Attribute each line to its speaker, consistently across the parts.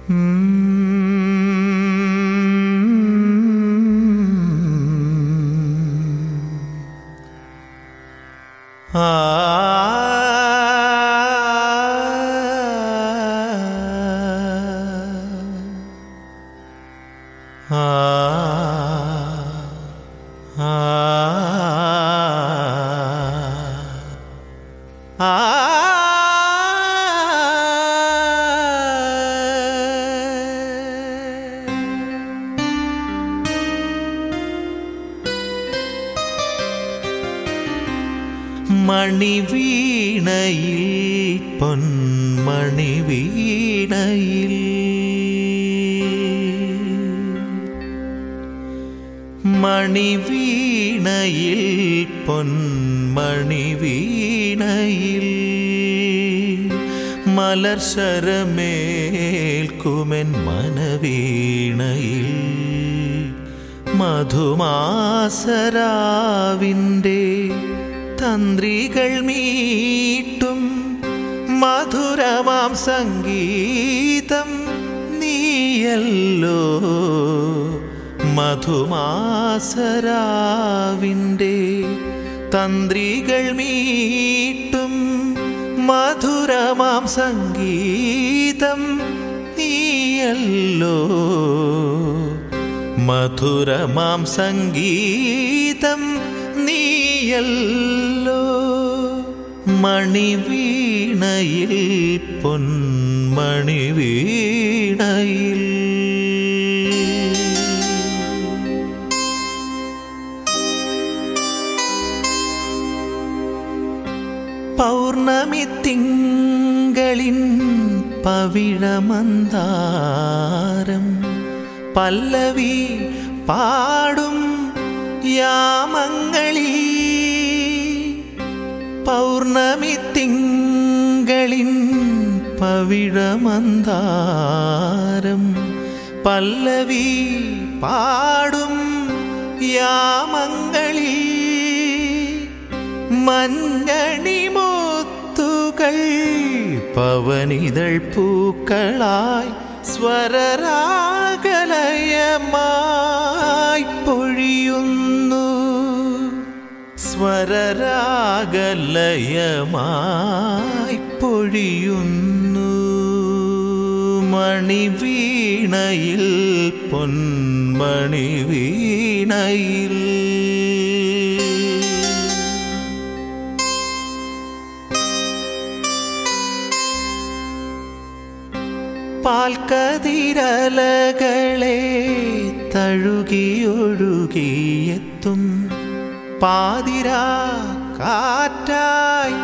Speaker 1: മണിവീണയിൽ പൊന്മണിവീണയിൽ മണിവീണയിൽ പൊന്മണിവീണയിൽ മലർശരമേൽക്കുമെൻ മനവീണയിൽ മധുമാസരാവിൻ്റെ തന്ത്രികൾ മീട്ടും മധുരമാം സംഗീതം നീയല്ലോ. മധുമാസരാവിൻ്റെ തന്ത്രികൾ മീട്ടും മധുരമാം സംഗീതം നീയല്ലോ. മധുരമാം സംഗീതം നീയല്ലോ. മണിവീണയിൽ പൊന്മണിവീണയിൽ പൗർണമി തിങ്കളിൻ പവിഴമന്ദാരം പല്ലവി പാടും യാമങ്ങളിൽ പൗർണമി തിങ്കളിൻ പവിഴമന്ദാരം പല്ലവി പാടും യാമങ്ങളിൽ മഞ്ഞണിമുത്തുകൾ പവനിതൾ പൂക്കളായി സ്വരരാഗലയമായി പൊഴിയുന്നു. സ്വരരാഗലയമായി പൊഴിയുന്നു. മണിവീണയിൽ പൊന്മണിവീണയിൽ പാൽക്കതിരലകളെ തഴുകിയൊഴുകിയെത്തും പാതിരാ കാറ്റായി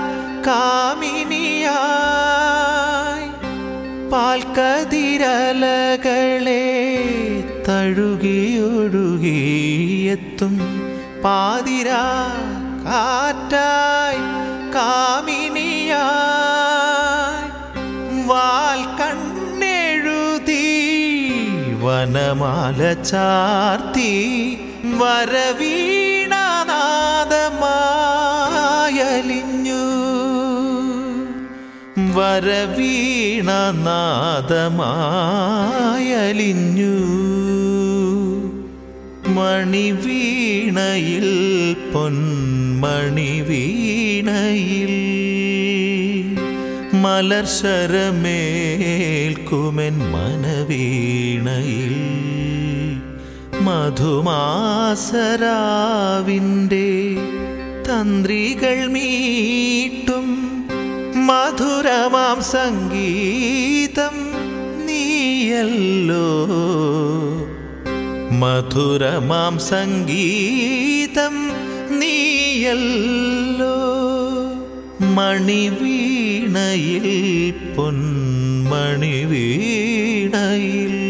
Speaker 1: കാമിനിയായി പാൽക്കതിരലകളെ തഴുകിയൊഴുകിയെത്തും പാതിരാ കാറ്റായി കാമിനിയായി വാൽ കണ്ണെഴുതി വനമാല ചാർത്തി വരവീണനാദമായലിഞ്ഞു. വരവീണനാദമായലിഞ്ഞു. മണിവീണയിൽ പൊന്മണിവീണയിൽ മലർശരമേൽക്കുമെൻ മനവീണയിൽ മധുമാസരാവിൻ്റെ തന്ത്രികൾ മീട്ടും മധുരമാം സംഗീതം നീയല്ലോ. മധുരമാം സംഗീതം നീയല്ലോ. മണിവീണയിൽ പൊന്മണിവീണയിൽ